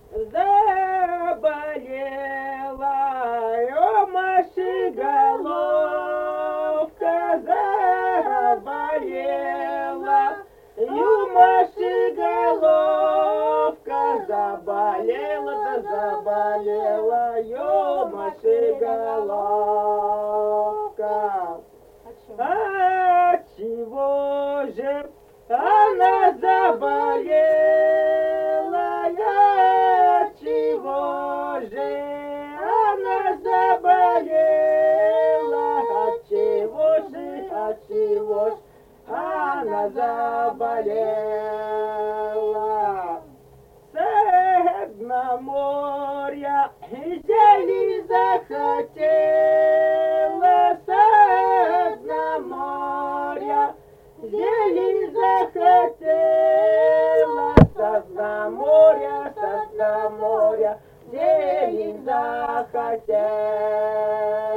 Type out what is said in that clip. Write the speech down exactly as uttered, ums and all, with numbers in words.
заболела, о, мошиголовка заболела, ю, мошиголовка заболела, да заболела, ю, мошиголовка. А чего же она заболела? Я чего же она заболела? От чего же, от чего ж она заболела? С дна моря зелень захотела, с дна моря зелень захотела, со дна моря, со дна моря зелень захотела.